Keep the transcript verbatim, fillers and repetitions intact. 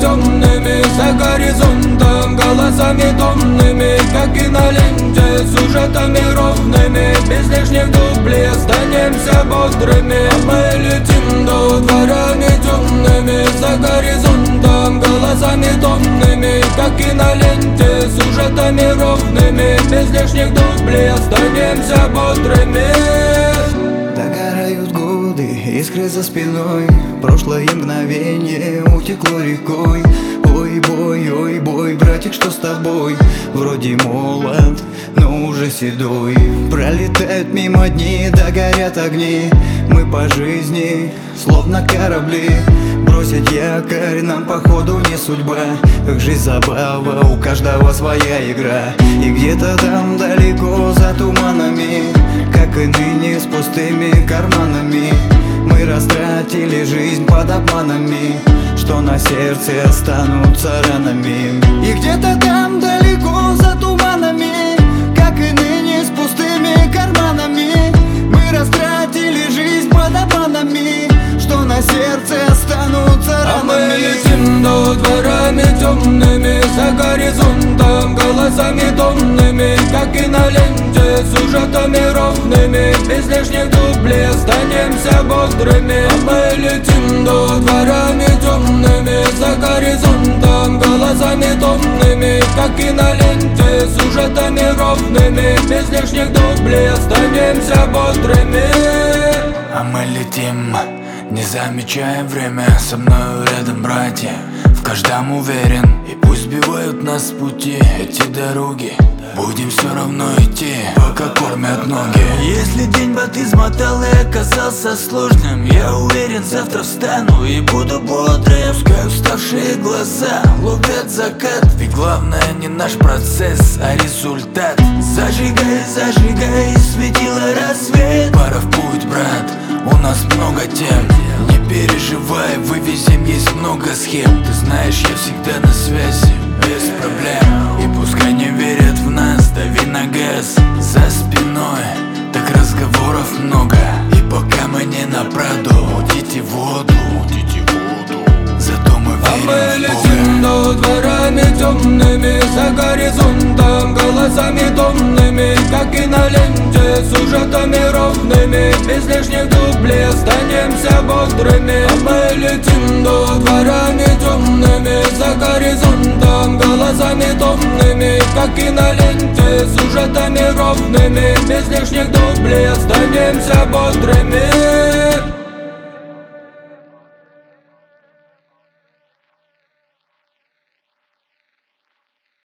темными, за горизонтом голосами томными, как и на ленте, сюжетами ровными. Без лишних дублей останемся бодрыми. А мы летим до дворами темными, за горизонтом голосами томными, как и на ленте, сюжетами ровными. Без лишних дублей останемся бодрыми. Догорают годы, искры за спиной, прошлое мгновение утекло рекой. Ой, бой, ой, бой, братик, что с тобой? Вроде молод, но уже седой. Пролетают мимо дни, догорят огни. Мы по жизни, словно корабли. Бросить якорь нам походу не судьба. Как жизнь забава, у каждого своя игра. И где-то там далеко за туманами, как и ныне с пустыми карманами, мы растратили жизнь под обманами, что на сердце останутся ранами. И где-то там далеко за туманами, как и ныне с пустыми карманами, мы растратили жизнь под обманами, что на сердце останутся ранами. А мы летим до дворами темными, за горизонтом голосами томными, как и на ленте, сюжетами ровными. Без лишних дублей останемся бодрыми. А мы летим до дворами темными, за горизонтом голосами томными, как и на ленте, сюжетами ровными. Без лишних дублей останемся бодрыми. А мы летим, не замечая время, со мною рядом братья, в каждом уверен. И пусть сбивают нас с пути эти дороги, будем все равно идти, пока кормят ноги. Если день бат измотал и оказался сложным, я уверен, завтра встану и буду бодрым. Пускай уставшие глаза ловят закат, ведь главное не наш процесс, а результат. Зажигай, зажигай, светило рассвет. Пора в путь, брат, у нас много тем. Не переживай, вывезем, есть много схем. Ты знаешь, я всегда на связи, без проблем. И пускай не верят в нас, дави на газ. За спиной так разговоров много. И пока мы не на Праду, мутите воду, мутите воду. Зато мы верим. А мы в летим Бога. до дворами темными, за горизонтом голосами томными, как и на ленте, сюжетами ровными. Без лишних дублей останемся бодрыми. А мы летим до дворами темными, за горизонтом голосами томными, как и на ленте, сюжетами ровными. Без лишних дублей останемся бодрыми.